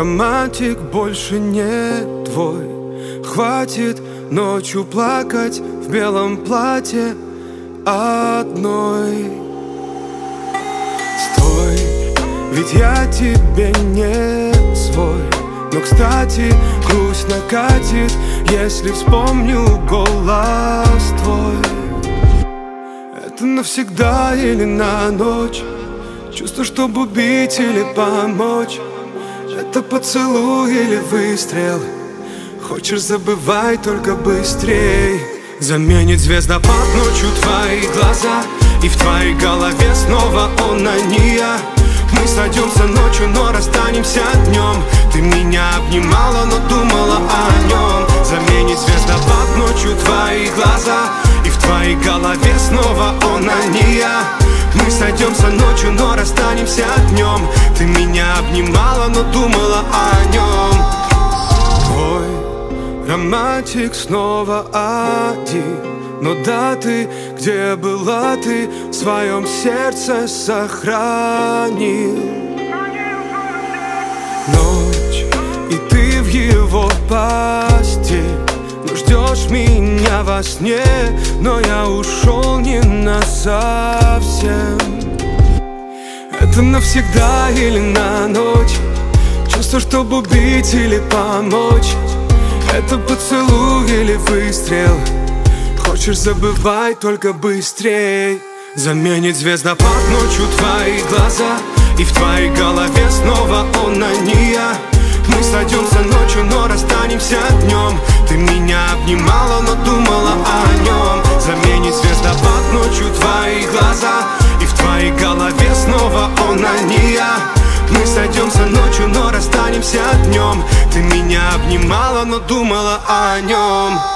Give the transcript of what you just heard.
романтик больше не твой. Хватит ночью плакать в белом платье одной. Стой, ведь я тебе не свой. Но, кстати, грусть накатит, если вспомню голос твой. Это навсегда или на ночь? Чувство, чтобы убить или помочь. Это поцелуй или выстрел? Хочешь, забывай, только быстрей. Заменит звездопад ночью твои глаза, и в твоей голове снова он, а не я. Мы сойдемся ночью, но расстанемся днем. Ты меня обнимала, но думала о нем. Заменит звездопад ночью твои глаза, и в твоей голове снова он, а не я. Мы сойдемся ночью, но расстанемся днем. Ты меня обнимала, но думала о нем. Твой романтик снова один, но даты, где была ты, в своем сердце сохранил. Ночь, и ты в его постель, но ждешь меня во сне. Но я ушел не насовсем. Это навсегда или на ночь? Чувство, чтобы убить или помочь. Это поцелуй или выстрел? Хочешь, забывай, только быстрей. Заменит звездопад ночью твои глаза, и в твоей голове снова он, а не я. Мы сойдемся ночью, но расстанемся днем. Ты меня обнимала, но думала о нем. Заменит звездопад ночью твои глаза, и в твоей голове снова он, а не я. Мы сойдемся ночью, но расстанемся днем. Ты меня обнимала, но думала о нем.